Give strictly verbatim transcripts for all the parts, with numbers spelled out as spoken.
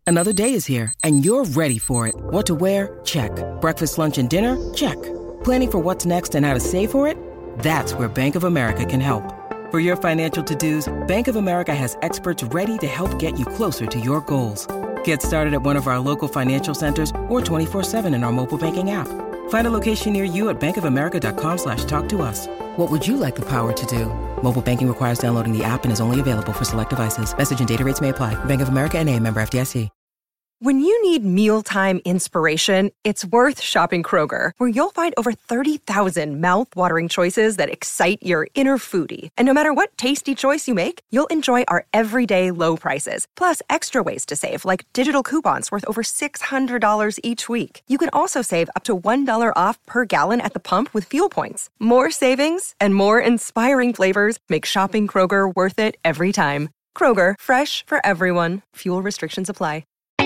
Another day is here, and you're ready for it. What to wear? Check. Breakfast, lunch, and dinner? Check. Planning for what's next and how to save for it? That's where Bank of America can help. For your financial to-dos, Bank of America has experts ready to help get you closer to your goals. Get started at one of our local financial centers or twenty-four seven in our mobile banking app. Find a location near you at bankofamerica.com slash talk to us. What would you like the power to do? Mobile banking requires downloading the app and is only available for select devices. Message and data rates may apply. Bank of America N A, member F D I C. When you need mealtime inspiration, it's worth shopping Kroger, where you'll find over thirty thousand mouth-watering choices that excite your inner foodie. And no matter what tasty choice you make, you'll enjoy our everyday low prices, plus extra ways to save, like digital coupons worth over six hundred dollars each week. You can also save up to one dollar off per gallon at the pump with fuel points. More savings and more inspiring flavors make shopping Kroger worth it every time. Kroger, fresh for everyone. Fuel restrictions apply.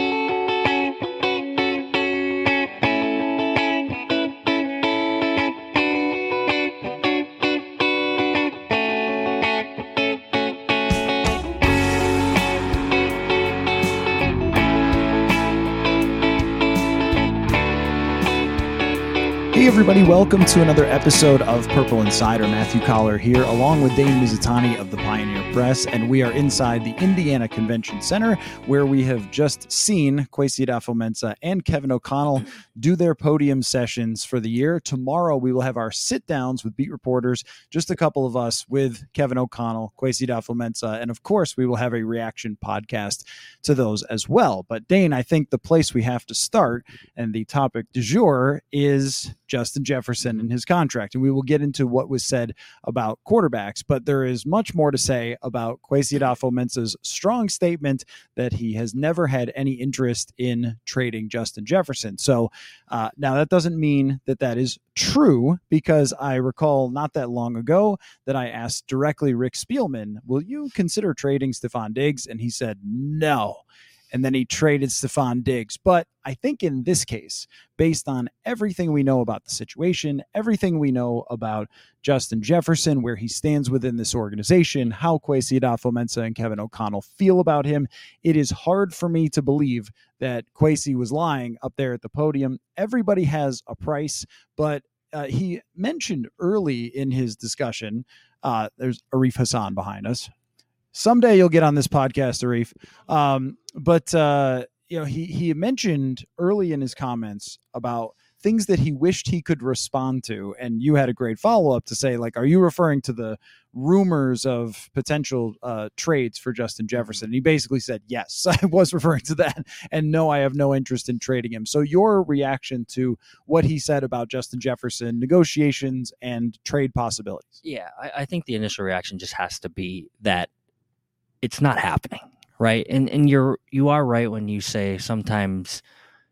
Hey everybody, welcome to another episode of Purple Insider. Matthew Collar here, along with Dane Mizutani of the Pioneer Press, and we are inside the Indiana Convention Center, where we have just seen Kwesi Adofo-Mensah and Kevin O'Connell do their podium sessions for the year. Tomorrow we will have our sit-downs with beat reporters, just a couple of us with Kevin O'Connell, Kwesi Adofo-Mensah, and of course we will have a reaction podcast to those as well. But Dane, I think the place we have to start, and the topic du jour, is Justin Jefferson and his contract. And we will get into what was said about quarterbacks, but there is much more to say about Kwesi Adofo-Mensah's strong statement that he has never had any interest in trading Justin Jefferson. So uh, now that doesn't mean that that is true, because I recall not that long ago that I asked directly Rick Spielman, will you consider trading Stefon Diggs? And he said, no. And then he traded Stefon Diggs. But I think in this case, based on everything we know about the situation, everything we know about Justin Jefferson, where he stands within this organization, how Kwesi Adofo-Mensah and Kevin O'Connell feel about him, it is hard for me to believe that Kwesi was lying up there at the podium. Everybody has a price, but uh, he mentioned early in his discussion, uh, there's Arif Hassan behind us. Someday you'll get on this podcast, Arif. Um, but, uh, you know, he, he mentioned early in his comments about things that he wished he could respond to. And you had a great follow-up to say, like, are you referring to the rumors of potential uh, trades for Justin Jefferson? And he basically said, yes, I was referring to that. And no, I have no interest in trading him. So your reaction to what he said about Justin Jefferson, negotiations and trade possibilities? Yeah, I, I think the initial reaction just has to be that it's not happening, right? And and you're you are right when you say sometimes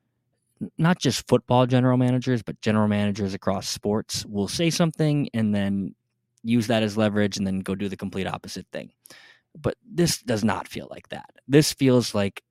not just football general managers, but general managers across sports will say something and then use that as leverage and then go do the complete opposite thing. But this does not feel like that. This feels like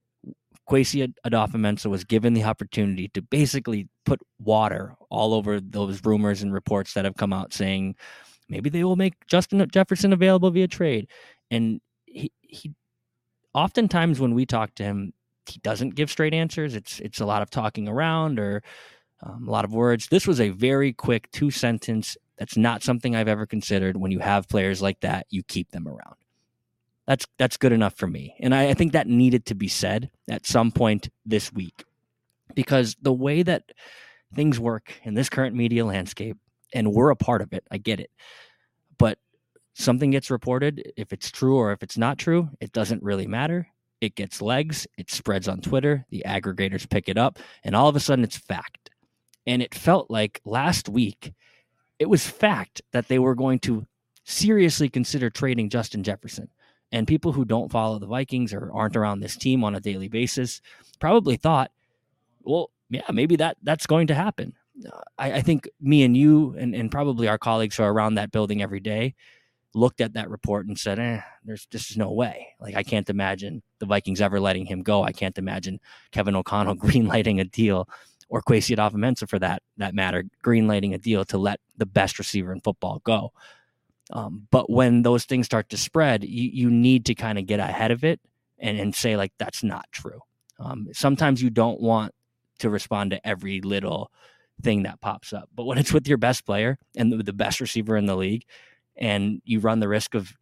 Kwesi Adofo-Mensah was given the opportunity to basically put water all over those rumors and reports that have come out saying maybe they will make Justin Jefferson available via trade. And He, he oftentimes when we talk to him, he doesn't give straight answers. It's it's a lot of talking around or um, a lot of words. This was a very quick two sentence. That's not something I've ever considered. When you have players like that, you keep them around. That's that's good enough for me. And I, I think that needed to be said at some point this week, because the way that things work in this current media landscape, and we're a part of it, I get it, but something gets reported, if it's true or if it's not true, it doesn't really matter. It gets legs, it spreads on Twitter, the aggregators pick it up, and all of a sudden it's fact. And it felt like last week, it was fact that they were going to seriously consider trading Justin Jefferson. And people who don't follow the Vikings or aren't around this team on a daily basis probably thought, well, yeah, maybe that that's going to happen. I, I think me and you and, and probably our colleagues who are around that building every day looked at that report and said, eh, there's just no way. Like, I can't imagine the Vikings ever letting him go. I can't imagine Kevin O'Connell greenlighting a deal, or Kwesi Adofo-Mensah for that, that matter, greenlighting a deal to let the best receiver in football go. Um, but when those things start to spread, you, you need to kind of get ahead of it and, and say, like, that's not true. Um, sometimes you don't want to respond to every little thing that pops up, but when it's with your best player and the, the best receiver in the league, and you run the risk of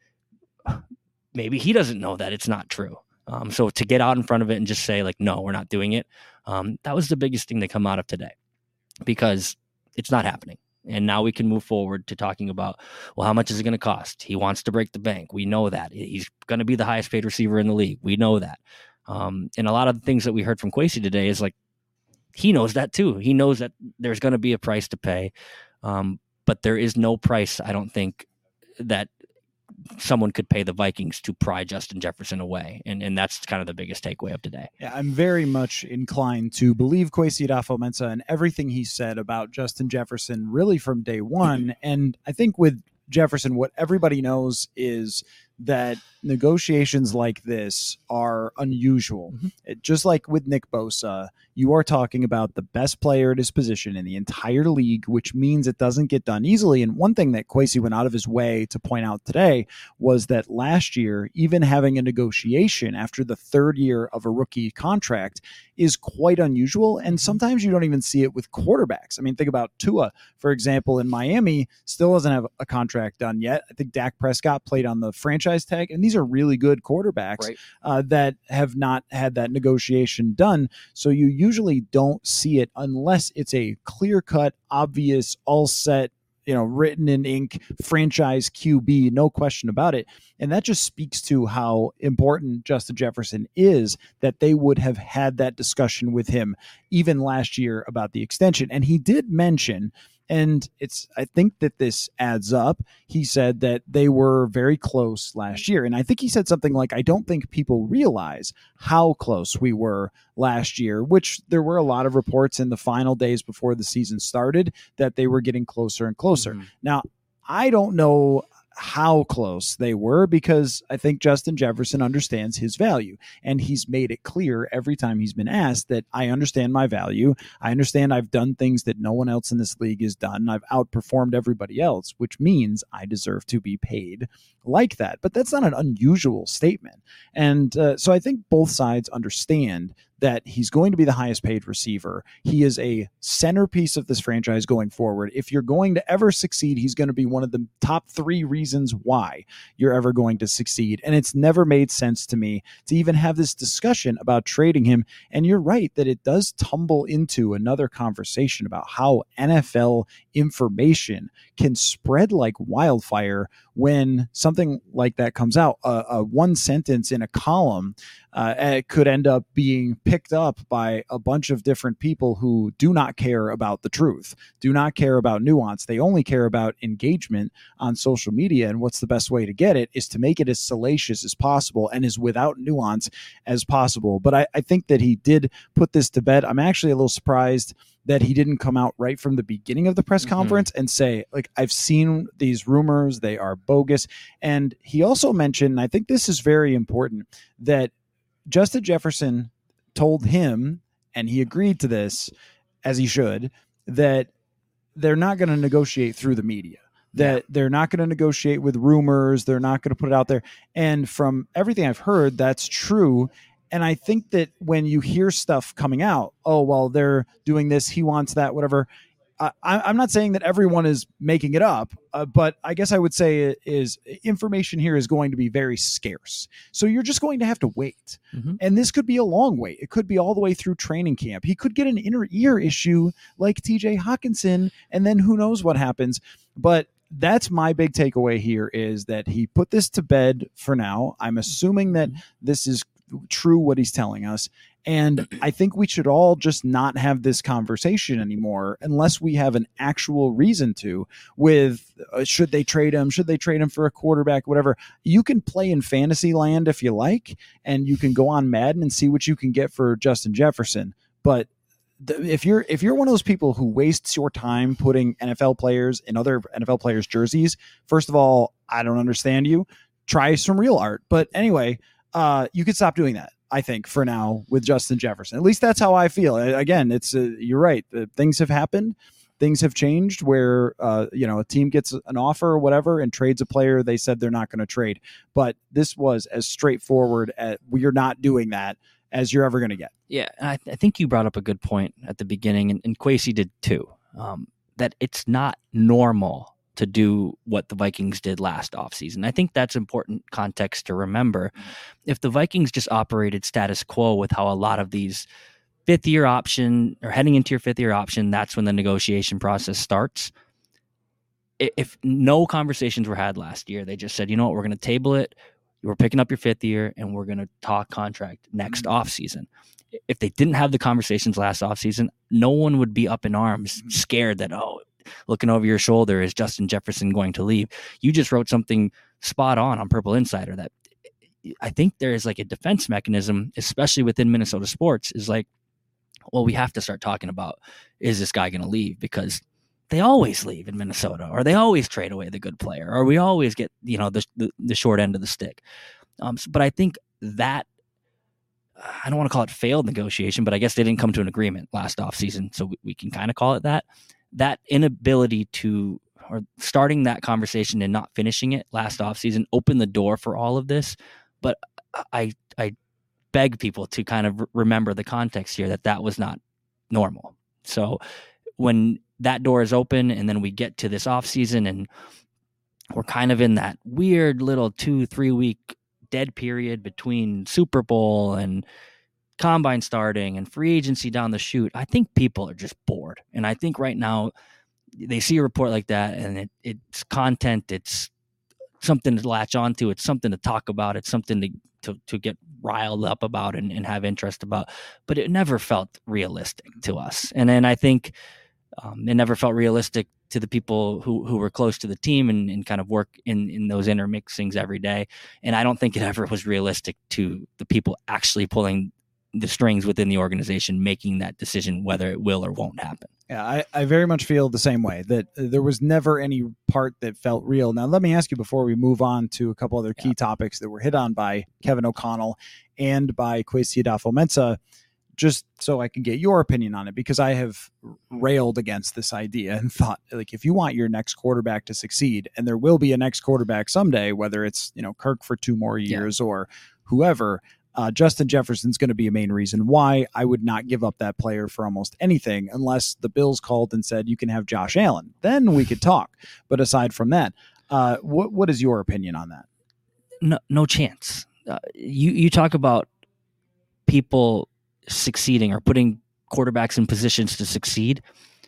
maybe he doesn't know that it's not true. Um, so to get out in front of it and just say like, no, we're not doing it. Um, that was the biggest thing to come out of today, because it's not happening. And now we can move forward to talking about, well, how much is it going to cost? He wants to break the bank. We know that. He's going to be the highest paid receiver in the league. We know that. Um, and a lot of the things that we heard from Kwesi today is like, he knows that too. He knows that there's going to be a price to pay. Um, but there is no price, I don't think, that someone could pay the Vikings to pry Justin Jefferson away. And and that's kind of the biggest takeaway of today. Yeah, I'm very much inclined to believe Kwesi Adofo-Mensah and everything he said about Justin Jefferson really from day one. And I think with Jefferson, what everybody knows is that negotiations like this are unusual. Mm-hmm. It, just like with Nick Bosa, you are talking about the best player at his position in the entire league, which means it doesn't get done easily. And one thing that Kwesi went out of his way to point out today was that last year, even having a negotiation after the third year of a rookie contract is quite unusual. And sometimes you don't even see it with quarterbacks. I mean, think about Tua, for example, in Miami, still doesn't have a contract done yet. I think Dak Prescott played on the franchise tag, and these are really good quarterbacks right. uh, that have not had that negotiation done. So you usually don't see it unless it's a clear-cut, obvious, all set, you know, written in ink franchise Q B, no question about it. And that just speaks to how important Justin Jefferson is, that they would have had that discussion with him even last year about the extension. And he did mention, and it's, I think that this adds up. He said that they were very close last year. And I think he said something like, I don't think people realize how close we were last year, which there were a lot of reports in the final days before the season started that they were getting closer and closer. Mm-hmm. Now, I don't know how close they were, because I think Justin Jefferson understands his value, and he's made it clear every time he's been asked that I understand my value. I understand I've done things that no one else in this league has done. I've outperformed everybody else, which means I deserve to be paid like that. But that's not an unusual statement. And uh, so I think both sides understand that he's going to be the highest paid receiver. He is a centerpiece of this franchise going forward. If you're going to ever succeed, he's going to be one of the top three reasons why you're ever going to succeed. And it's never made sense to me to even have this discussion about trading him. And you're right that it does tumble into another conversation about how N F L information can spread like wildfire when something like that comes out. Uh, uh, one sentence in a column uh, it could end up being picked up by a bunch of different people who do not care about the truth, do not care about nuance. They only care about engagement on social media. And what's the best way to get it is to make it as salacious as possible and as without nuance as possible. But I, I think that he did put this to bed. I'm actually a little surprised that he didn't come out right from the beginning of the press mm-hmm. conference and say, like, I've seen these rumors, they are bogus. And he also mentioned, and I think this is very important, that Justin Jefferson told him, and he agreed to this, as he should, that they're not going to negotiate through the media, that yeah. they're not going to negotiate with rumors, they're not going to put it out there. And from everything I've heard, that's true. And I think that when you hear stuff coming out, oh, well, they're doing this, he wants that, whatever. I, I'm not saying that everyone is making it up, uh, but I guess I would say is information here is going to be very scarce. So you're just going to have to wait. Mm-hmm. And this could be a long wait. It could be all the way through training camp. He could get an inner ear issue like T J Hawkinson, and then who knows what happens. But that's my big takeaway here, is that he put this to bed for now. I'm assuming that this is true what he's telling us. And I think we should all just not have this conversation anymore unless we have an actual reason to, with uh, should they trade him? Should they trade him for a quarterback? Whatever. You can play in fantasy land if you like, and you can go on Madden and see what you can get for Justin Jefferson. But th- if you're, if you're one of those people who wastes your time putting N F L players in other N F L players' jerseys, first of all, I don't understand you. Try some real art. But anyway, uh, you could stop doing that, I think, for now with Justin Jefferson. At least that's how I feel. Again, it's uh, you're right. Uh, things have happened. Things have changed where, uh, you know, a team gets an offer or whatever and trades a player they said they're not going to trade. But this was as straightforward as we're not doing that as you're ever going to get. Yeah, and I, th- I think you brought up a good point at the beginning, and, and Kwesi did too, um, that it's not normal to do what the Vikings did last offseason. I think that's important context to remember. If the Vikings just operated status quo with how a lot of these fifth year option or heading into your fifth year option, that's when the negotiation process starts. If no conversations were had last year, they just said, you know what, we're going to table it. We're picking up your fifth year and we're going to talk contract next offseason. If they didn't have the conversations last offseason, no one would be up in arms, scared that, oh, looking over your shoulder, is Justin Jefferson going to leave? You just wrote something spot on on Purple Insider that I think there is like a defense mechanism, especially within Minnesota sports, is like, well, we have to start talking about, is this guy going to leave? Because they always leave in Minnesota, or they always trade away the good player, or we always get, you know, the the, the short end of the stick. Um, so, but I think that, I don't want to call it failed negotiation, but I guess they didn't come to an agreement last offseason, so we, we can kind of call it that. That inability to, or starting that conversation and not finishing it last offseason opened the door for all of this. But I I beg people to kind of remember the context here, that that was not normal. So when that door is open and then we get to this offseason and we're kind of in that weird little two, three week dead period between Super Bowl and combine starting and free agency down the chute, I think people are just bored. And I think right now they see a report like that and it, it's content, it's something to latch onto, it's something to talk about, it's something to to, to get riled up about and, and have interest about, but it never felt realistic to us. And then I think um, it never felt realistic to the people who, who were close to the team and, and kind of work in, in those intermixings every day. And I don't think it ever was realistic to the people actually pulling the strings within the organization, making that decision whether it will or won't happen. Yeah, I, I very much feel the same way, that there was never any part that felt real. Now, let me ask you before we move on to a couple other key yeah. topics that were hit on by Kevin O'Connell and by Kwesi Adofo-Mensah, just so I can get your opinion on it, because I have railed against this idea and thought, like, if you want your next quarterback to succeed, and there will be a next quarterback someday, whether it's, you know, Kirk for two more years yeah. or whoever, Uh, Justin Jefferson's going to be a main reason why I would not give up that player for almost anything, unless the Bills called and said, you can have Josh Allen. Then we could talk. But aside from that, uh, what what is your opinion on that? No, no chance. Uh, you, you talk about people succeeding or putting quarterbacks in positions to succeed.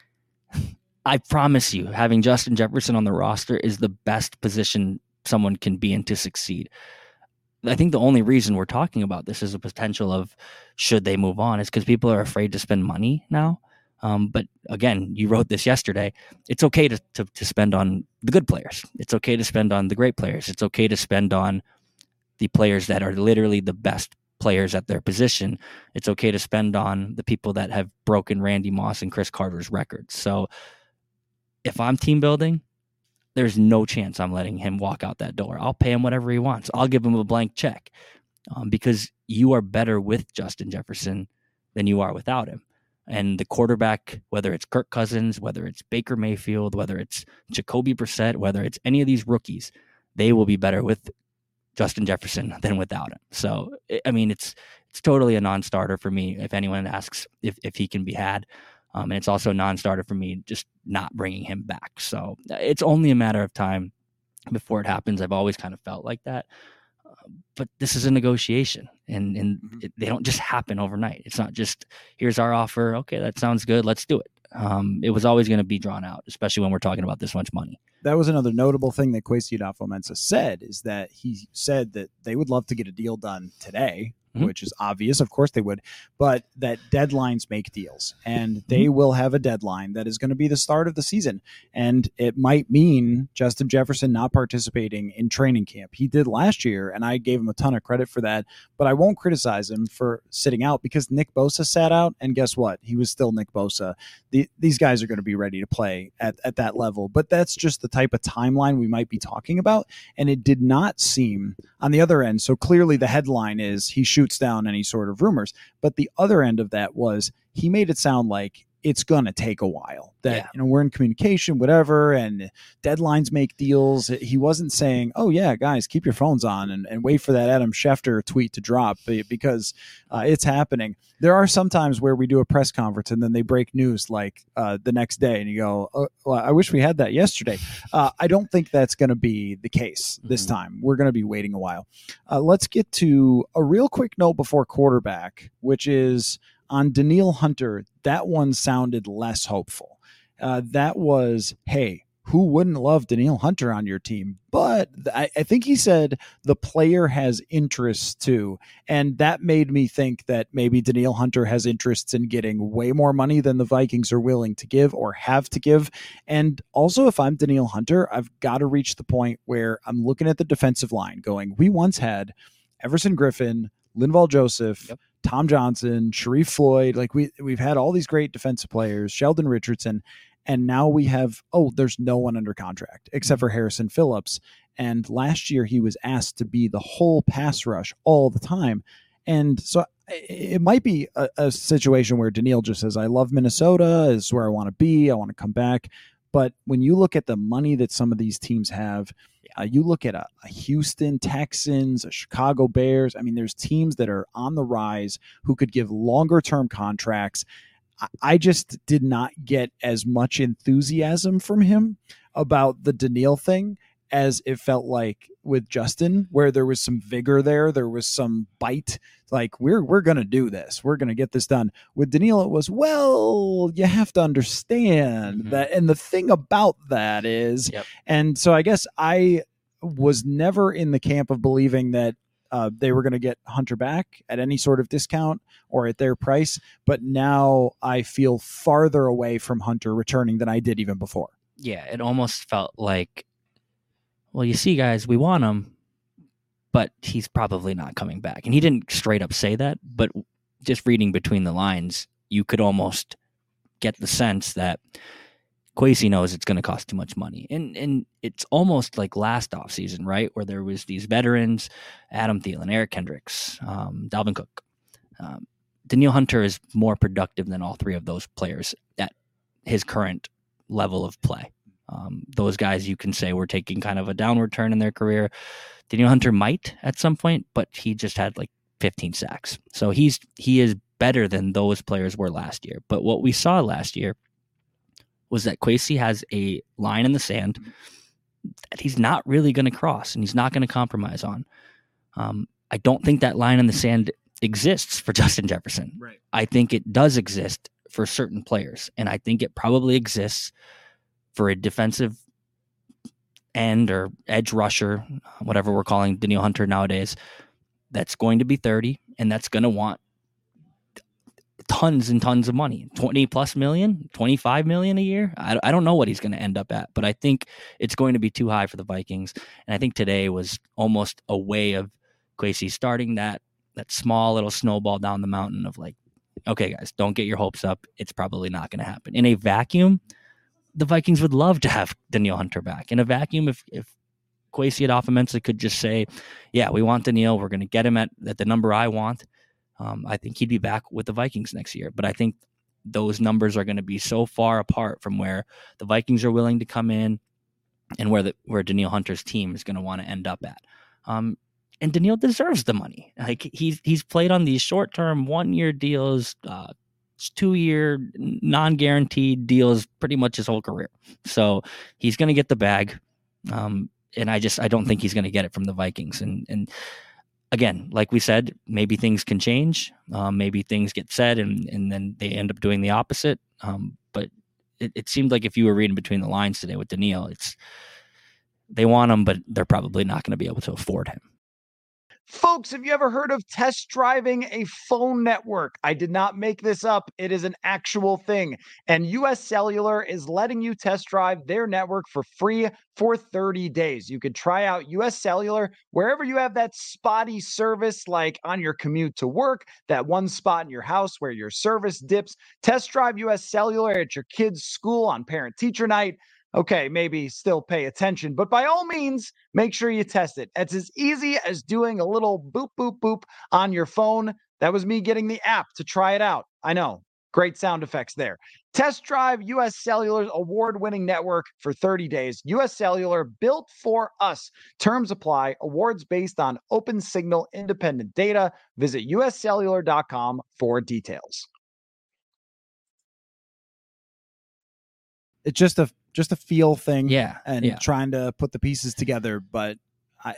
I promise you, having Justin Jefferson on the roster is the best position someone can be in to succeed. I think the only reason we're talking about this is a potential of should they move on is because people are afraid to spend money now. Um, but again, you wrote this yesterday. It's okay to, to to spend on the good players. It's okay to spend on the great players. It's okay to spend on the players that are literally the best players at their position. It's okay to spend on the people that have broken Randy Moss and Chris Carter's records. So if I'm team building, there's no chance I'm letting him walk out that door. I'll pay him whatever he wants. I'll give him a blank check um, because you are better with Justin Jefferson than you are without him. And the quarterback, whether it's Kirk Cousins, whether it's Baker Mayfield, whether it's Jacoby Brissett, whether it's any of these rookies, they will be better with Justin Jefferson than without him. So, I mean, it's it's totally a non-starter for me if anyone asks if, if he can be had. Um, and it's also a non-starter for me just not bringing him back. So it's only a matter of time before it happens. I've always kind of felt like that. Uh, but this is a negotiation, and, and it, they don't just happen overnight. It's not just, here's our offer. Okay, that sounds good. Let's do it. Um, it was always going to be drawn out, especially when we're talking about this much money. That was another notable thing that Kwesi Adofo-Mensah said, is that he said that they would love to get a deal done today, mm-hmm. which is obvious. Of course they would, but that deadlines make deals, and they mm-hmm. will have a deadline that is going to be the start of the season. And it might mean Justin Jefferson not participating in training camp. He did last year, and I gave him a ton of credit for that, but I won't criticize him for sitting out because Nick Bosa sat out, and guess what? He was still Nick Bosa. The, these guys are going to be ready to play at, at that level, but that's just the type of timeline we might be talking about. And it did not seem on the other end. So clearly the headline is he shoots down any sort of rumors, but the other end of that was he made it sound like it's going to take a while, that, Yeah. you know, we're in communication, whatever, and deadlines make deals. He wasn't saying, oh yeah, guys, keep your phones on and, and wait for that Adam Schefter tweet to drop, because uh, it's happening. There are some times where we do a press conference and then they break news like uh, the next day and you go, oh, well, I wish we had that yesterday. Uh, I don't think that's going to be the case this Mm-hmm. time. We're going to be waiting a while. Uh, let's get to a real quick note before quarterback, which is on Danielle Hunter. That one sounded less hopeful. Uh, that was, hey, who wouldn't love Danielle Hunter on your team? But I, I think he said the player has interests too. And that made me think that maybe Danielle Hunter has interests in getting way more money than the Vikings are willing to give or have to give. And also, if I'm Danielle Hunter, I've got to reach the point where I'm looking at the defensive line going, we once had Everson Griffin, Linval Joseph, yep. Tom Johnson, Sharif Floyd. Like we, we've had all these great defensive players, Sheldon Richardson. And now we have, oh, there's no one under contract except for Harrison Phillips. And last year he was asked to be the whole pass rush all the time. And so it might be a, a situation where Danielle just says, I love Minnesota, is where I want to be. I want to come back. But when you look at the money that some of these teams have, uh, you look at a, a Houston Texans, a Chicago Bears. I mean, there's teams that are on the rise who could give longer term contracts. I just did not get as much enthusiasm from him about the Danielle thing as it felt like with Justin, where there was some vigor there. There was some bite, like we're, we're going to do this. We're going to get this done. With Danielle, it was, well, you have to understand mm-hmm. that. And the thing about that is, yep. and so I guess I was never in the camp of believing that Uh, they were going to get Hunter back at any sort of discount or at their price. But now I feel farther away from Hunter returning than I did even before. Yeah, it almost felt like, well, you see, guys, we want him, but he's probably not coming back. And he didn't straight up say that, but just reading between the lines, you could almost get the sense that Kwesi knows it's going to cost too much money. And and it's almost like last offseason, right, where there was these veterans, Adam Thielen, Eric Kendricks, um, Dalvin Cook. Um, Danielle Hunter is more productive than all three of those players at his current level of play. Um, those guys, you can say, were taking kind of a downward turn in their career. Danielle Hunter might at some point, but he just had like fifteen sacks. So he's he is better than those players were last year. But what we saw last year was that Kwesi has a line in the sand that he's not really going to cross and he's not going to compromise on. Um, I don't think that line in the sand exists for Justin Jefferson. Right. I think it does exist for certain players, and I think it probably exists for a defensive end or edge rusher, whatever we're calling Danielle Hunter nowadays, that's going to be thirty and that's going to want tons and tons of money, twenty plus million, twenty-five million a year. I, I don't know what he's going to end up at, but I think it's going to be too high for the Vikings. And I think today was almost a way of Kwesi starting that, that small little snowball down the mountain of like, okay, guys, don't get your hopes up. It's probably not going to happen. In a vacuum, the Vikings would love to have Danielle Hunter back. In a vacuum, if, if Kwesi at Offense could just say, yeah, we want Danielle. We're going to get him at, at the number I want. Um, I think he'd be back with the Vikings next year. But I think those numbers are going to be so far apart from where the Vikings are willing to come in and where the where Danielle Hunter's team is going to want to end up at. Um, and Danielle deserves the money. Like he's he's played on these short term one year deals, uh, two year non guaranteed deals, pretty much his whole career. So he's going to get the bag. Um, and I just I don't think he's going to get it from the Vikings. And and. Again, like we said, maybe things can change. Um, maybe things get said and, and then they end up doing the opposite. Um, but it, it seemed like if you were reading between the lines today with Danielle, it's they want him, but they're probably not going to be able to afford him. Folks, have you ever heard of test driving a phone network? I did not make this up. It is an actual thing. And U S Cellular is letting you test drive their network for free for thirty days. You could try out U S Cellular wherever you have that spotty service, like on your commute to work, that one spot in your house where your service dips. Test drive U S Cellular at your kid's school on parent-teacher night. Okay, maybe still pay attention, but by all means, make sure you test it. It's as easy as doing a little boop, boop, boop on your phone. That was me getting the app to try it out. I know, Great sound effects there. Test drive U S Cellular's award-winning network for thirty days. U S Cellular, built for us. Terms apply. Awards based on open signal independent data. Visit U S cellular dot com for details. It's just a just a feel thing, Yeah, and yeah. trying to put the pieces together. But I,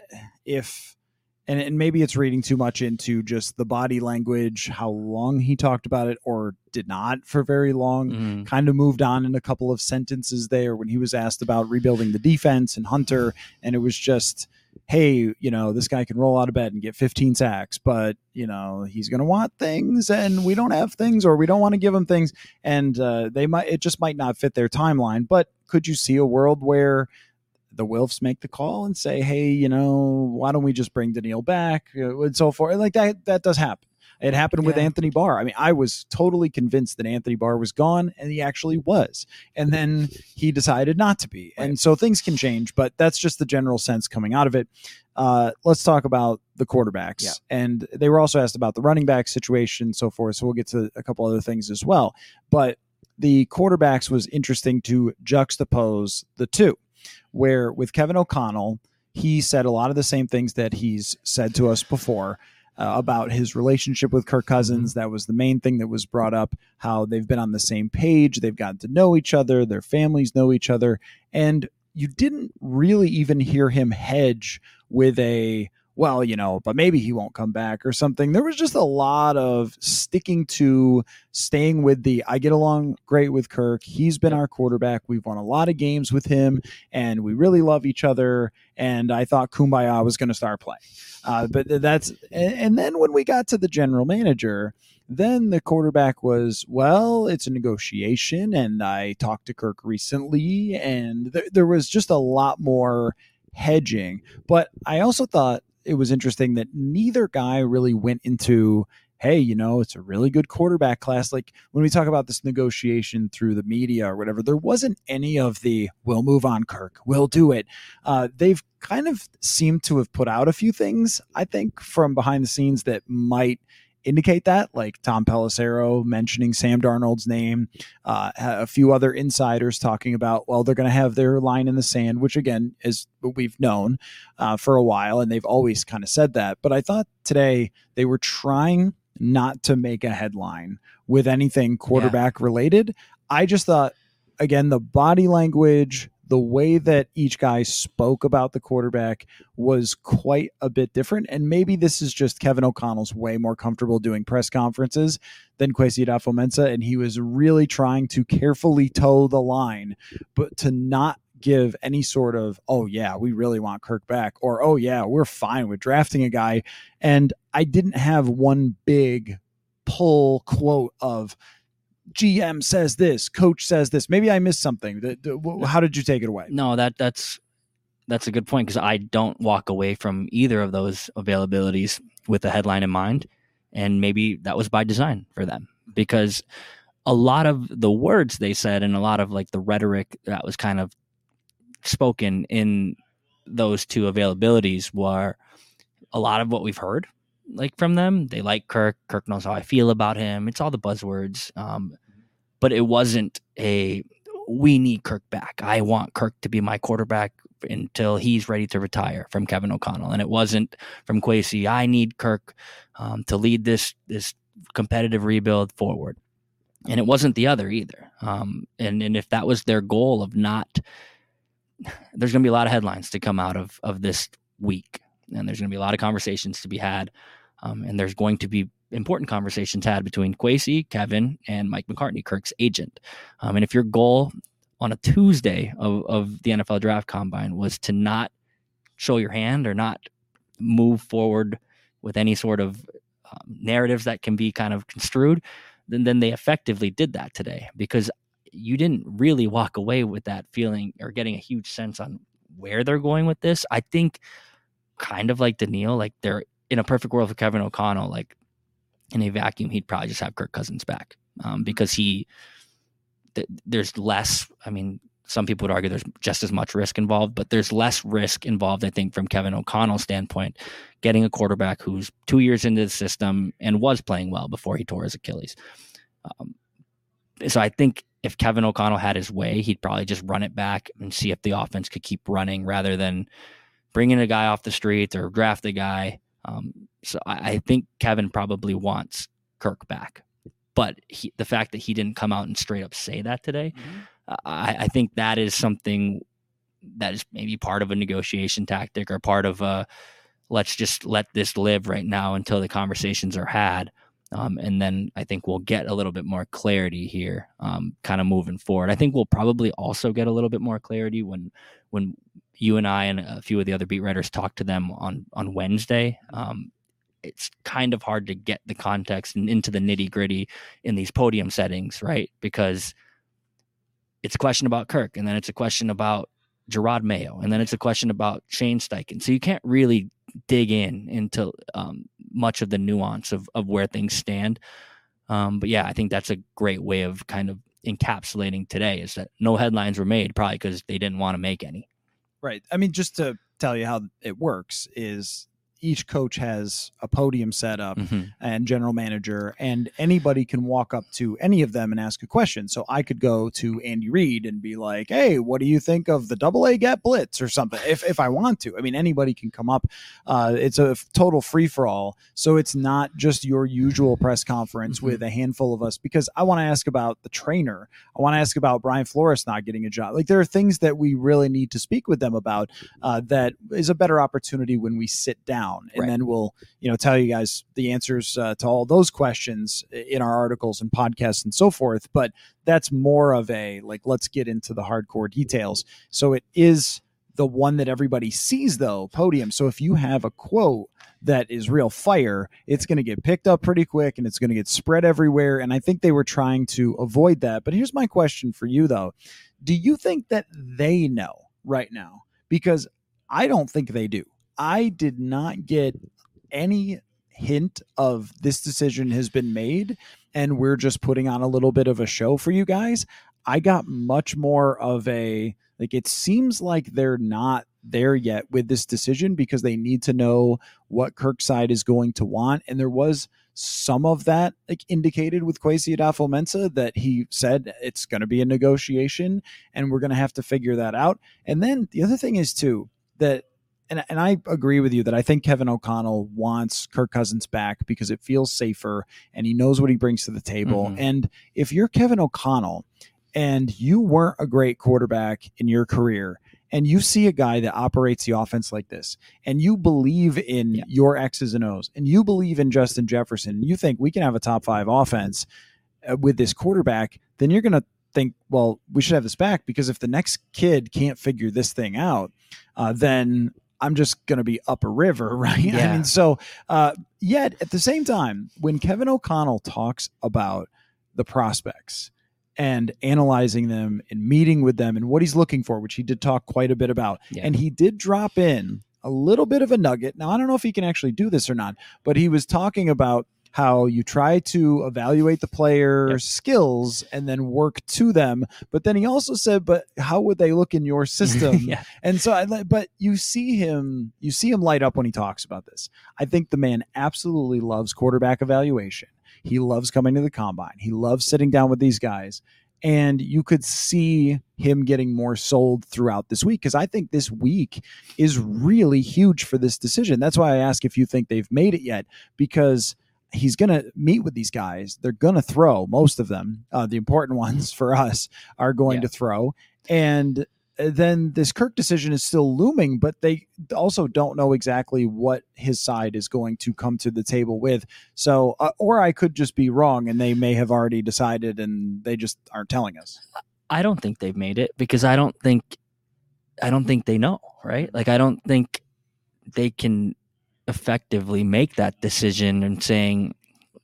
if and, and maybe it's reading too much into just the body language, how long he talked about it or did not for very long. Mm-hmm. Kind of moved on in a couple of sentences there when he was asked about rebuilding the defense and Hunter, and it was just, hey, you know, this guy can roll out of bed and get fifteen sacks, but, you know, he's going to want things and we don't have things, or we don't want to give him things. And uh, they might, it just might not fit their timeline. But could you see a world where the Wilfs make the call and say, hey, you know, why don't we just bring Danielle back and so forth? Like that, that does happen. It happened with Yeah. Anthony Barr. I mean, I was totally convinced that Anthony Barr was gone, and he actually was. And then he decided not to be. And so things can change, but that's just the general sense coming out of it. Uh, let's talk about the quarterbacks. Yeah. And they were also asked about the running back situation and so forth. So we'll get to a couple other things as well. But the quarterbacks was interesting to juxtapose the two, where with Kevin O'Connell, he said a lot of the same things that he's said to us before. Uh, about his relationship with Kirk Cousins. That was the main thing that was brought up, how they've been on the same page. They've gotten to know each other. Their families know each other. And you didn't really even hear him hedge with a, well, you know, but maybe he won't come back or something. There was just a lot of sticking to staying with the, I get along great with Kirk. He's been our quarterback. We've won a lot of games with him and we really love each other. And I thought Kumbaya was going to start playing. Uh, but that's, and, and then when we got to the general manager, then the quarterback was, well, it's a negotiation. And I talked to Kirk recently, and th- there was just a lot more hedging. But I also thought it was interesting that neither guy really went into, hey, you know, it's a really good quarterback class. Like when we talk about this negotiation through the media or whatever, there wasn't any of the, we'll move on, Kirk, we'll do it. Uh, they've kind of seemed to have put out a few things, I think, from behind the scenes that might indicate that, like Tom Pelissero mentioning Sam Darnold's name, uh, a few other insiders talking about, well, they're going to have their line in the sand, which again is what we've known uh, for a while, and they've always kind of said that. But I thought today they were trying not to make a headline with anything quarterback yeah. related. I just thought, again, the body language, the way that each guy spoke about the quarterback was quite a bit different. And maybe this is just Kevin O'Connell's way more comfortable doing press conferences than Kwesi Adofo-Mensah. And he was really trying to carefully toe the line, but to not give any sort of, oh yeah, we really want Kirk back, or, oh yeah, we're fine with drafting a guy. And I didn't have one big pull quote of, G M says this, coach says this. Maybe I missed something. How did you take it away? No, that that's that's a good point, because I don't walk away from either of those availabilities with a headline in mind, and maybe that was by design for them, because a lot of the words they said and a lot of like the rhetoric that was kind of spoken in those two availabilities were a lot of what we've heard like from them. They like Kirk. Kirk knows how I feel about him. It's all the buzzwords. Um, but it wasn't a, we need Kirk back. I want Kirk to be my quarterback until he's ready to retire, from Kevin O'Connell. And it wasn't from Kwesi, I need Kirk um, to lead this, this competitive rebuild forward. And it wasn't the other either. Um, and, and if that was their goal of not, there's going to be a lot of headlines to come out of, of this week. And there's going to be a lot of conversations to be had. Um, and there's going to be important conversations had between Kwesi, Kevin, and Mike McCartney, Kirk's agent. Um, and if your goal on a Tuesday of, of the N F L Draft Combine was to not show your hand or not move forward with any sort of um, narratives that can be kind of construed, then, then they effectively did that today, because you didn't really walk away with that feeling or getting a huge sense on where they're going with this. I think kind of like Danielle, like they're in a perfect world for Kevin O'Connell, like in a vacuum, he'd probably just have Kirk Cousins back um, because he, th- there's less, I mean, some people would argue there's just as much risk involved, but there's less risk involved, I think, from Kevin O'Connell's standpoint, getting a quarterback who's two years into the system and was playing well before he tore his Achilles. Um, so I think if Kevin O'Connell had his way, he'd probably just run it back and see if the offense could keep running rather than bringing a guy off the streets or draft a guy. Um, so I, I think Kevin probably wants Kirk back. But he, the fact that he didn't come out and straight up say that today, mm-hmm. uh, I, I think that is something that is maybe part of a negotiation tactic or part of a let's just let this live right now until the conversations are had. Um, and then I think we'll get a little bit more clarity here, um, kind of moving forward. I think we'll probably also get a little bit more clarity when when you and I and a few of the other beat writers talk to them on, on Wednesday. Um, it's kind of hard to get the context and into the nitty gritty in these podium settings, right? Because it's a question about Kirk, and then it's a question about Jerod Mayo, and then it's a question about Shane Steichen. So you can't really dig in into um, much of the nuance of, of where things stand. Um, but yeah, I think that's a great way of kind of encapsulating today, is that no headlines were made, probably because they didn't want to make any. Right. I mean, just to tell you how it works is each coach has a podium set up mm-hmm. and general manager, and anybody can walk up to any of them and ask a question. So I could go to Andy Reid and be like, hey, what do you think of the double A gap blitz or something? If if I want to. I mean, anybody can come up. Uh, it's a total free for all. So it's not just your usual press conference mm-hmm. with a handful of us, because I want to ask about the trainer. I want to ask about Brian Flores not getting a job. Like, there are things that we really need to speak with them about uh, that is a better opportunity when we sit down. And right. then we'll, you know, tell you guys the answers uh, to all those questions in our articles and podcasts and so forth. But that's more of a, like, let's get into the hardcore details. So it is the one that everybody sees, though, podium. So if you have a quote that is real fire, it's going to get picked up pretty quick and it's going to get spread everywhere. And I think they were trying to avoid that. But here's my question for you, though. Do you think that they know right now? Because I don't think they do. I did not get any hint of this decision has been made and we're just putting on a little bit of a show for you guys. I got much more of a, like, it seems like they're not there yet with this decision because they need to know what Kirk's side is going to want. And there was some of that, like, indicated with Kwesi Adofo-Mensah, that he said it's going to be a negotiation and we're going to have to figure that out. And then the other thing is too, that And, and I agree with you that I think Kevin O'Connell wants Kirk Cousins back because it feels safer and he knows what he brings to the table. Mm-hmm. And if you're Kevin O'Connell and you weren't a great quarterback in your career and you see a guy that operates the offense like this and you believe in yeah. your X's and O's and you believe in Justin Jefferson and you think we can have a top five offense uh, with this quarterback, then you're going to think, well, we should have this back, because if the next kid can't figure this thing out, uh, then I'm just going to be up a river, right? Yeah. I mean, so uh, yet at the same time, when Kevin O'Connell talks about the prospects and analyzing them and meeting with them and what he's looking for, which he did talk quite a bit about, yeah. and he did drop in a little bit of a nugget. Now, I don't know if he can actually do this or not, but he was talking about how you try to evaluate the player's yep. skills and then work to them. But then he also said, but how would they look in your system? yeah. And so, I, but you see him, you see him light up when he talks about this. I think the man absolutely loves quarterback evaluation. He loves coming to the combine. He loves sitting down with these guys. And you could see him getting more sold throughout this week, because I think this week is really huge for this decision. That's why I ask if you think they've made it yet, because he's going to meet with these guys. They're going to throw, most of them. Uh, the important ones for us are going yeah. to throw. And then this Kirk decision is still looming, but they also don't know exactly what his side is going to come to the table with. So, uh, or I could just be wrong and they may have already decided and they just aren't telling us. I don't think they've made it, because I don't think, I don't think they know, right? Like, I don't think they can effectively make that decision and saying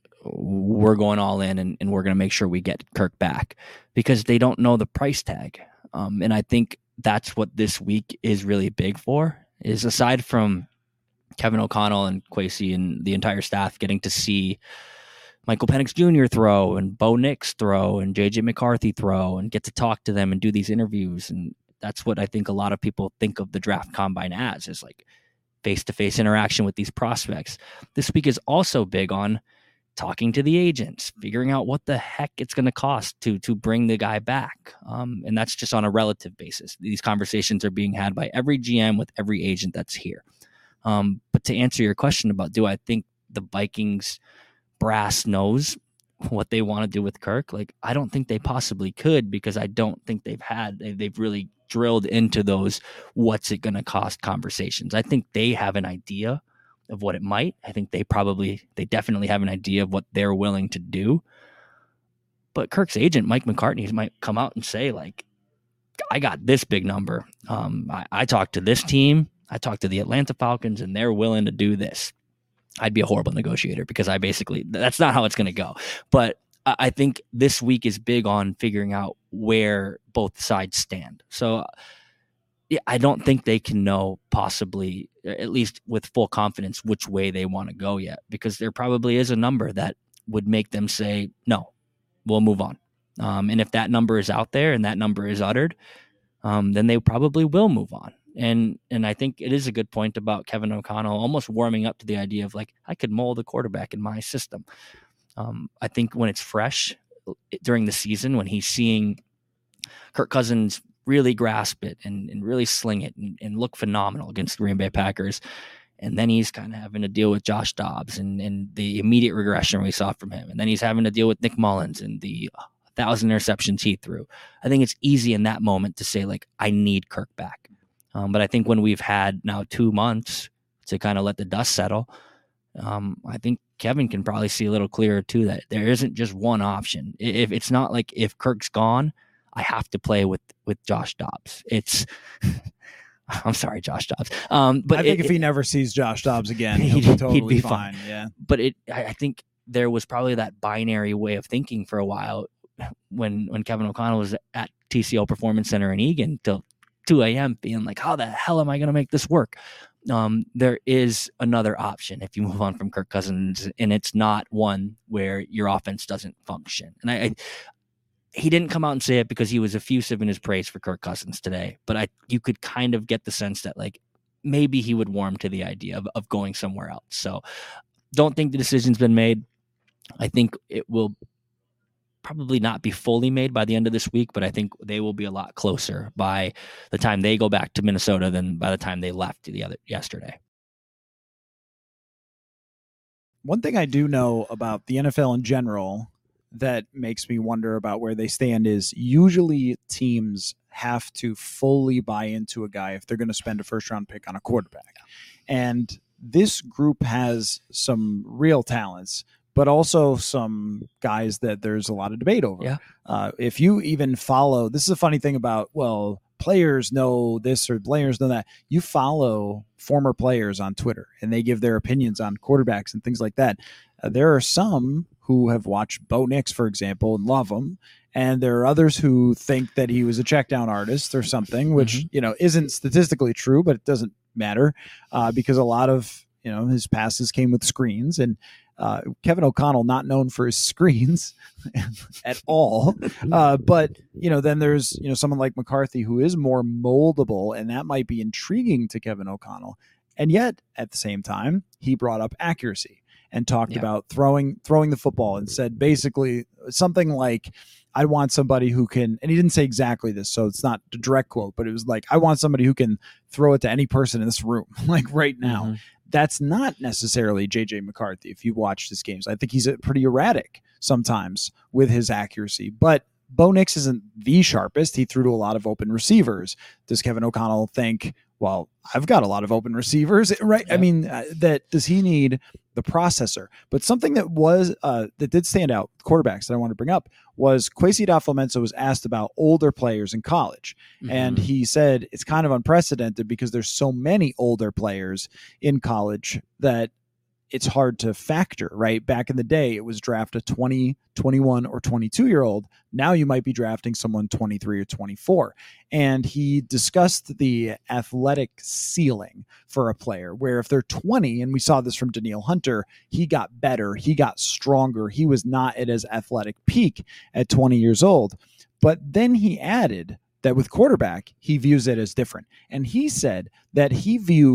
we're going all in and, and we're going to make sure we get Kirk back, because they don't know the price tag. Um, and I think that's what this week is really big for, is aside from Kevin O'Connell and Kwesi and the entire staff getting to see Michael Penix Junior throw and Bo Nix throw and J J McCarthy throw and get to talk to them and do these interviews. And that's what I think a lot of people think of the draft combine as, is like face-to-face interaction with these prospects. This week is also big on talking to the agents, figuring out what the heck it's going to cost to to bring the guy back. Um, and that's just on a relative basis. These conversations are being had by every G M with every agent that's here. Um, but to answer your question about, do I think the Vikings brass knows what they want to do with Kirk? Like, I don't think they possibly could, because I don't think they've had, they, they've really drilled into those what's it going to cost conversations. I think they have an idea of what it might. I think they probably, they definitely have an idea of what they're willing to do. But Kirk's agent, Mike McCartney, might come out and say, like, I got this big number. Um, I, I talked to this team. I talked to the Atlanta Falcons, and they're willing to do this. I'd be a horrible negotiator, because I basically, that's not how it's going to go. But I think this week is big on figuring out where both sides stand. So yeah, I don't think they can know, possibly, at least with full confidence, which way they want to go yet, because there probably is a number that would make them say, no, we'll move on. Um, and if that number is out there and that number is uttered, um, then they probably will move on. And and I think it is a good point about Kevin O'Connell almost warming up to the idea of, like, I could mold a quarterback in my system. Um, I think when it's fresh during the season, when he's seeing Kirk Cousins really grasp it and, and really sling it and, and look phenomenal against the Green Bay Packers, and then he's kind of having to deal with Josh Dobbs and, and the immediate regression we saw from him, and then he's having to deal with Nick Mullins and the thousand interceptions he threw. I think it's easy in that moment to say, like, I need Kirk back. Um, but I think when we've had now two months to kind of let the dust settle, um, I think Kevin can probably see a little clearer too, that there isn't just one option. If it's not like, if Kirk's gone, I have to play with, with Josh Dobbs. It's, I'm sorry, Josh Dobbs. Um, but I think it, if he it, never sees Josh Dobbs again, he'll he'd, be totally he'd be fine. fine. Yeah. But it, I, I think there was probably that binary way of thinking for a while when, when Kevin O'Connell was at T C O Performance Center in Eagan till two a.m. being like, how the hell am I going to make this work? Um, there is another option if you move on from Kirk Cousins, and it's not one where your offense doesn't function. And I, I he didn't come out and say it because he was effusive in his praise for Kirk Cousins today, but I you could kind of get the sense that, like, maybe he would warm to the idea of, of going somewhere else. So don't think the decision's been made. I think it will probably not be fully made by the end of this week, but I think they will be a lot closer by the time they go back to Minnesota than by the time they left the other yesterday. One thing I do know about the N F L in general that makes me wonder about where they stand is, usually teams have to fully buy into a guy if they're going to spend a first round pick on a quarterback. And this group has some real talents, but also some guys that there's a lot of debate over. Yeah. Uh, if you even follow, this is a funny thing about, well, players know this or players know that. You follow former players on Twitter and they give their opinions on quarterbacks and things like that. Uh, there are some who have watched Bo Nix, for example, and love him. And there are others who think that he was a check down artist or something, which, mm-hmm. you know, isn't statistically true, but it doesn't matter uh, because a lot of, you know, his passes came with screens, and uh, Kevin O'Connell, not known for his screens at all. Uh, but, you know, then there's, you know, someone like McCarthy who is more moldable, and that might be intriguing to Kevin O'Connell. And yet at the same time, he brought up accuracy and talked yeah. about throwing, throwing the football, and said basically something like, I want somebody who can, and he didn't say exactly this, so it's not a direct quote, but it was like, I want somebody who can throw it to any person in this room, like right now. Mm-hmm. That's not necessarily J J McCarthy. If you watch his games, I think he's pretty erratic sometimes with his accuracy, but Bo Nix isn't the sharpest. He threw to a lot of open receivers. Does Kevin O'Connell think, well, I've got a lot of open receivers, right? Yeah. I mean, uh, that does he need the processor? But something that was uh, that did stand out, quarterbacks that I want to bring up, was Kwesi Adofo-Mensah was asked about older players in college, mm-hmm. and he said it's kind of unprecedented because there's so many older players in college that it's hard to factor, right? Back in the day, it was draft a twenty, twenty-one, or twenty-two year old. Now you might be drafting someone twenty-three or twenty-four. And he discussed the athletic ceiling for a player, where if they're twenty, and we saw this from Danielle Hunter, he got better, he got stronger, he was not at his athletic peak at twenty years old. But then he added that with quarterback, he views it as different. And he said that he viewed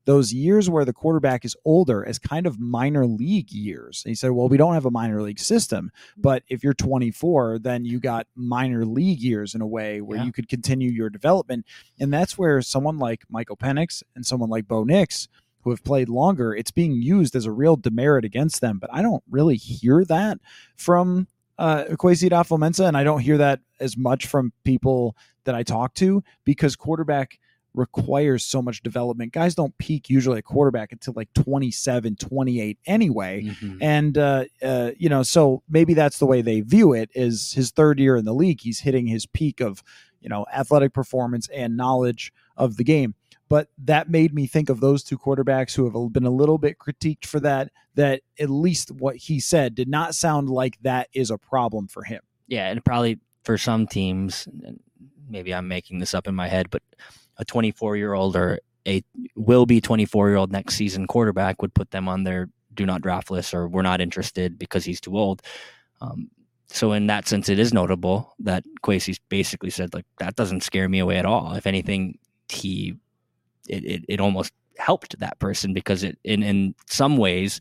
those years where the quarterback is older as kind of minor league years. And he said, well, we don't have a minor league system, but if you're twenty-four, then you got minor league years in a way where Yeah. you could continue your development. And that's where someone like Michael Penix and someone like Bo Nix, who have played longer, it's being used as a real demerit against them. But I don't really hear that from uh, Kwesi Adofo-Mensah, and I don't hear that as much from people that I talk to, because quarterback requires so much development. Guys don't peak usually at quarterback until like twenty-seven, twenty-eight anyway. Mm-hmm. And, uh, uh, you know, so maybe that's the way they view it, is his third year in the league. He's hitting his peak of, you know, athletic performance and knowledge of the game. But that made me think of those two quarterbacks who have been a little bit critiqued for that, that at least what he said did not sound like that is a problem for him. Yeah, and probably for some teams, and maybe I'm making this up in my head, but a twenty-four-year-old or a will-be twenty-four-year-old next season quarterback would put them on their do not draft list, or we're not interested because he's too old. Um, so in that sense, it is notable that Kwesi basically said, like, that doesn't scare me away at all. If anything, he it it, it almost helped that person, because it in, in some ways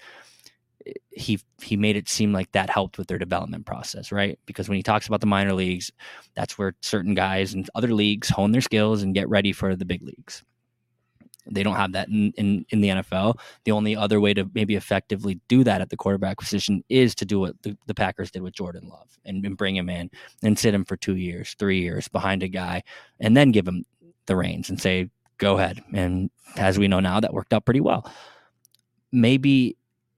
he he made it seem like that helped with their development process, right? Because when he talks about the minor leagues, that's where certain guys in other leagues hone their skills and get ready for the big leagues. They don't have that in, in, in the N F L. The only other way to maybe effectively do that at the quarterback position is to do what the, the Packers did with Jordan Love, and, and bring him in and sit him for two years, three years behind a guy, and then give him the reins and say, go ahead. And as we know now, that worked out pretty well. Maybe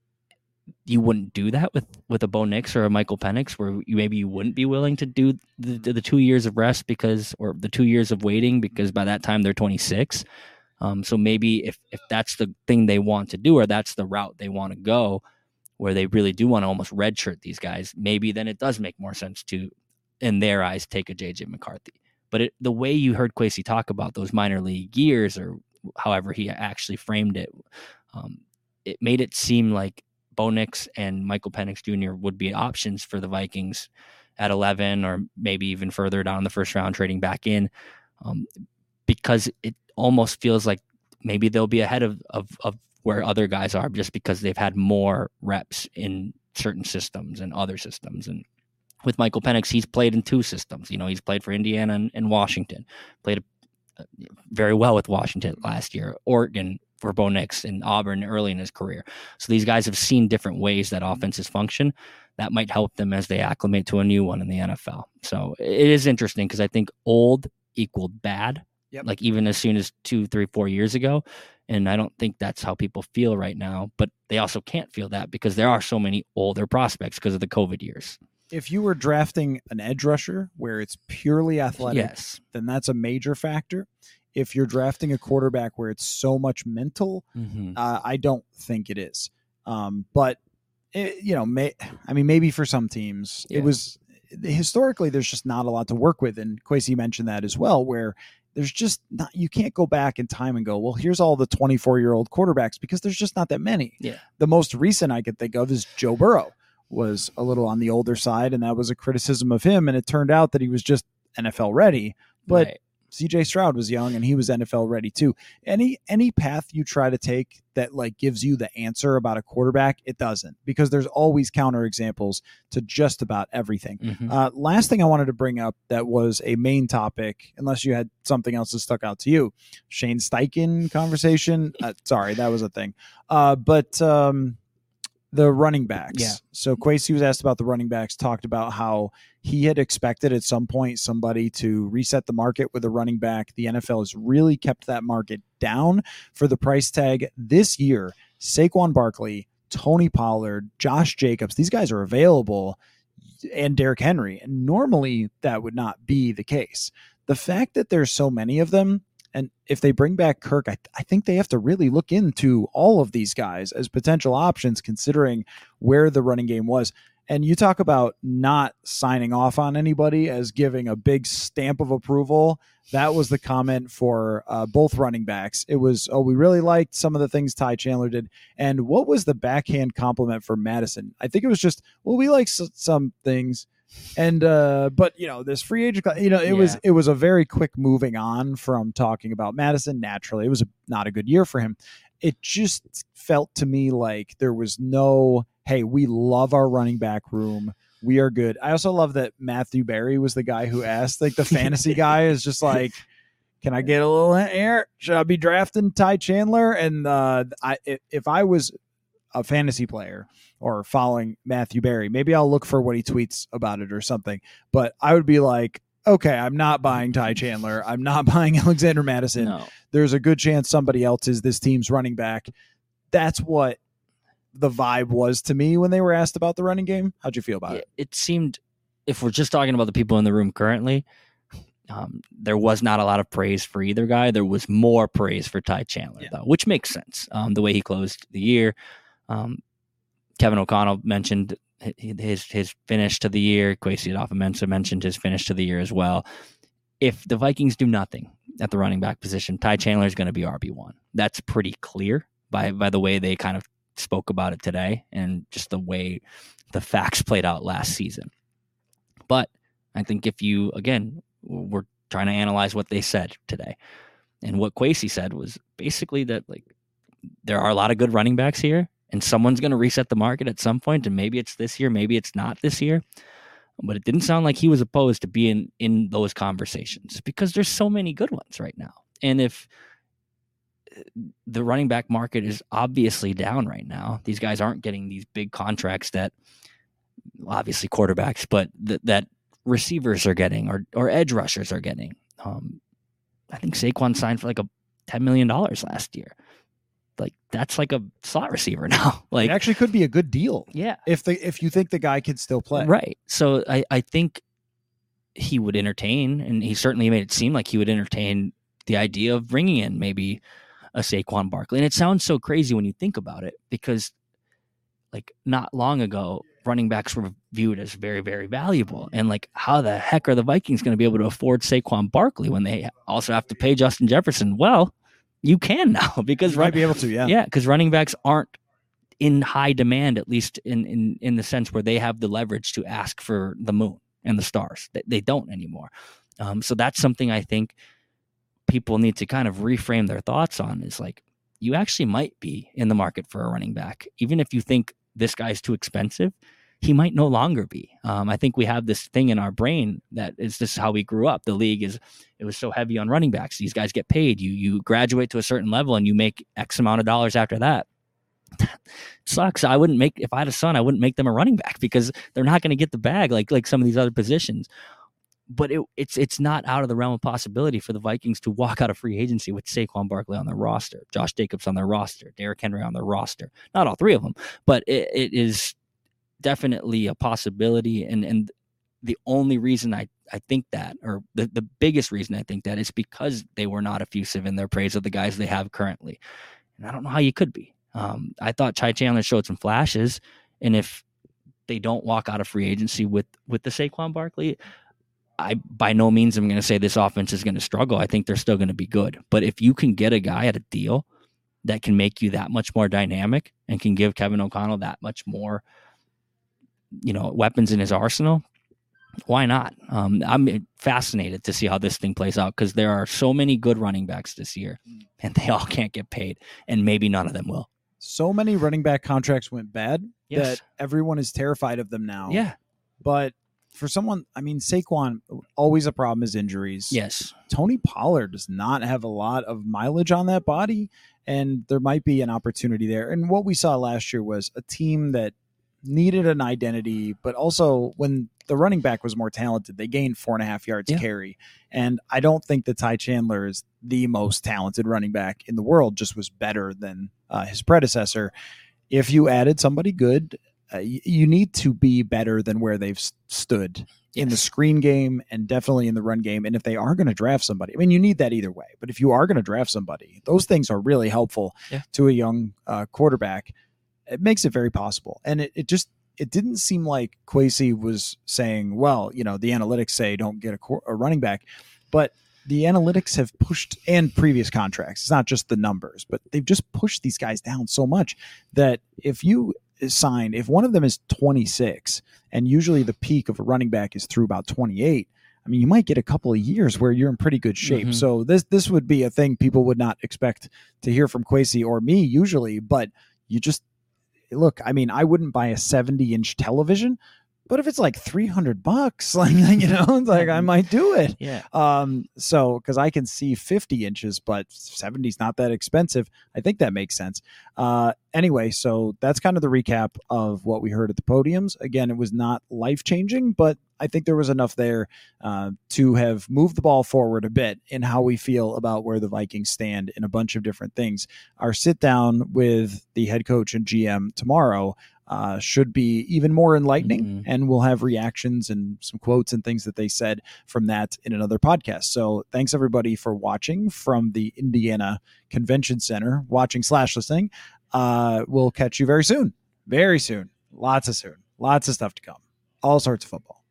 you wouldn't do that with, with a Bo Nix or a Michael Penix, where you maybe you wouldn't be willing to do the, the, the two years of rest because, or the two years of waiting, because by that time they're twenty-six. Um, so maybe if, if that's the thing they want to do, or that's the route they want to go, where they really do want to almost redshirt these guys, maybe then it does make more sense to, in their eyes, take a J J McCarthy. But it, the way you heard Kwesi talk about those minor league years, or however he actually framed it, um, it made it seem like Bo Nix and Michael Penix Junior would be options for the Vikings at eleven, or maybe even further down the first round, trading back in, um, because it almost feels like maybe they'll be ahead of, of, of where other guys are, just because they've had more reps in certain systems and other systems. And with Michael Penix, he's played in two systems. You know, he's played for Indiana and, and Washington, played uh, very well with Washington last year, Oregon for Bo Nix, and Auburn early in his career. So these guys have seen different ways that offenses function. That might help them as they acclimate to a new one in the N F L. So it is interesting, because I think old equaled bad, yep. like even as soon as two, three, four years ago. And I don't think that's how people feel right now. But they also can't feel that, because there are so many older prospects because of the COVID years. If you were drafting an edge rusher where it's purely athletic, Yes. then that's a major factor. If you're drafting a quarterback where it's so much mental, Mm-hmm. uh, I don't think it is. Um, but, it, you know, may, I mean, maybe for some teams, Yeah. it was historically, there's just not a lot to work with. And Kwesi mentioned that as well, where there's just not, you can't go back in time and go, well, here's all the twenty-four year old quarterbacks, because there's just not that many. Yeah. The most recent I could think of is Joe Burrow. Was a little on the older side, and that was a criticism of him. And it turned out that he was just N F L ready. But Right. C J Stroud was young, and he was N F L ready too. Any any path you try to take that like gives you the answer about a quarterback, it doesn't, because there's always counterexamples to just about everything. Mm-hmm. Uh, last thing I wanted to bring up that was a main topic, unless you had something else that stuck out to you, Shane Steichen conversation. Uh, sorry, that was a thing. Uh, but um, the running backs. Yeah. So Kwesi was asked about the running backs, talked about how he had expected at some point somebody to reset the market with a running back. The N F L has really kept that market down for the price tag this year. Saquon Barkley, Tony Pollard, Josh Jacobs, these guys are available, and Derrick Henry. And normally that would not be the case. The fact that there's so many of them, and if they bring back Kirk, I, I think they have to really look into all of these guys as potential options, considering where the running game was. And you talk about not signing off on anybody as giving a big stamp of approval. That was the comment for uh, both running backs. It was, oh, we really liked some of the things Ty Chandler did. And what was the backhand compliment for Madison? I think it was just, well, we like s- some things. And, uh, but you know, this free agent, you know, it Yeah. was, it was a very quick moving on from talking about Madison. Naturally, it was a, not a good year for him. it just felt to me like there was no, hey, we love our running back room. We are good. I also love that Matthew Berry was the guy who asked, like the fantasy guy is just like, can I get a little air? Should I be drafting Ty Chandler? And uh, I, if I was a fantasy player or following Matthew Berry, maybe I'll look for what he tweets about it or something. But I would be like, okay, I'm not buying Ty Chandler. I'm not buying Alexander Mattison. No. There's a good chance somebody else is this team's running back. That's what the vibe was to me when they were asked about the running game. How'd you feel about Yeah, it? it seemed, if we're just talking about the people in the room currently, um, there was not a lot of praise for either guy. There was more praise for Ty Chandler, yeah. though, which makes sense. Um, the way he closed the year. Um, Kevin O'Connell mentioned his his finish to the year. Kwesi Adofo-Mensah mentioned his finish to the year as well. If the Vikings do nothing at the running back position, Ty Chandler is going to be R B one. That's pretty clear by by the way they kind of spoke about it today and just the way the facts played out last season. But I think if you, again, we're trying to analyze what they said today. And what Kwesi said was basically that, like, there are a lot of good running backs here, and someone's going to reset the market at some point, and maybe it's this year, maybe it's not this year. But it didn't sound like he was opposed to being in those conversations because there's so many good ones right now. And if the running back market is obviously down right now, these guys aren't getting these big contracts that obviously quarterbacks, but th- that receivers are getting or or edge rushers are getting. Um, I think Saquon signed for like a ten million dollars last year. Like that's like a slot receiver now. Like it actually could be a good deal. Yeah. If the if you think the guy could still play. Right. So I, I think he would entertain, and he certainly made it seem like he would entertain the idea of bringing in maybe a Saquon Barkley. And it sounds so crazy when you think about it because like not long ago, running backs were viewed as very, very valuable. And like, how the heck are the Vikings going to be able to afford Saquon Barkley when they also have to pay Justin Jefferson? Well, you can now because you might be able to, yeah, yeah, because running backs aren't in high demand, at least in in in the sense where they have the leverage to ask for the moon and the stars. They, they don't anymore. Um, so that's something I think people need to kind of reframe their thoughts on. Is like you actually might be in the market for a running back, even if you think this guy's too expensive. He might no longer be. Um, I think we have this thing in our brain that is this is how we grew up. The league is, it was so heavy on running backs. These guys get paid. You you graduate to a certain level and you make X amount of dollars after that. It sucks. I wouldn't make, if I had a son, I wouldn't make them a running back because they're not going to get the bag like like some of these other positions. But it, it's it's not out of the realm of possibility for the Vikings to walk out of free agency with Saquon Barkley on their roster, Josh Jacobs on their roster, Derrick Henry on their roster. Not all three of them, but it, it is definitely a possibility. And and the only reason I, I think that, or the, the biggest reason I think that is because they were not effusive in their praise of the guys they have currently. And I don't know how you could be. Um, I thought Ty Chandler showed some flashes. And if they don't walk out of free agency with, with the Saquon Barkley, I by no means am going to say this offense is going to struggle. I think they're still going to be good. But if you can get a guy at a deal that can make you that much more dynamic and can give Kevin O'Connell that much more, you know, weapons in his arsenal, why not? Um, I'm fascinated to see how this thing plays out because there are so many good running backs this year and they all can't get paid and maybe none of them will. So many running back contracts went bad yes. that everyone is terrified of them now. Yeah. But for someone, I mean, Saquon, always a problem is injuries. Yes. Tony Pollard does not have a lot of mileage on that body, and there might be an opportunity there. And what we saw last year was a team that needed an identity, but also when the running back was more talented, they gained four and a half yards yeah. carry. And I don't think that Ty Chandler is the most talented running back in the world, just was better than uh, his predecessor. If you added somebody good, uh, you, you need to be better than where they've st- stood yes. in the screen game and definitely in the run game. And if they are going to draft somebody, I mean, you need that either way, but if you are going to draft somebody, those things are really helpful yeah. to a young uh, quarterback. It makes it very possible. And it, it just, it didn't seem like Kwesi was saying, well, you know, the analytics say don't get a, cor- a running back, but the analytics have pushed, and previous contracts, it's not just the numbers, but they've just pushed these guys down so much that if you sign, if one of them is twenty-six and usually the peak of a running back is through about twenty-eight, I mean, you might get a couple of years where you're in pretty good shape. Mm-hmm. So this this would be a thing people would not expect to hear from Kwesi or me usually, but you just look, I mean, I wouldn't buy a seventy inch television, but if it's like three hundred bucks, like, you know, it's like I might do it. Yeah. Um, so, cause I can see fifty inches, but seventy is not that expensive. I think that makes sense. Uh, anyway, so that's kind of the recap of what we heard at the podiums. Again, it was not life changing, but I think there was enough there uh, to have moved the ball forward a bit in how we feel about where the Vikings stand in a bunch of different things. Our sit down with the head coach and G M tomorrow uh, should be even more enlightening, mm-hmm. and we'll have reactions and some quotes and things that they said from that in another podcast. So thanks everybody for watching from the Indiana Convention Center, watching slash listening. Uh, we'll catch you very soon, very soon, lots of soon, lots of stuff to come, all sorts of football.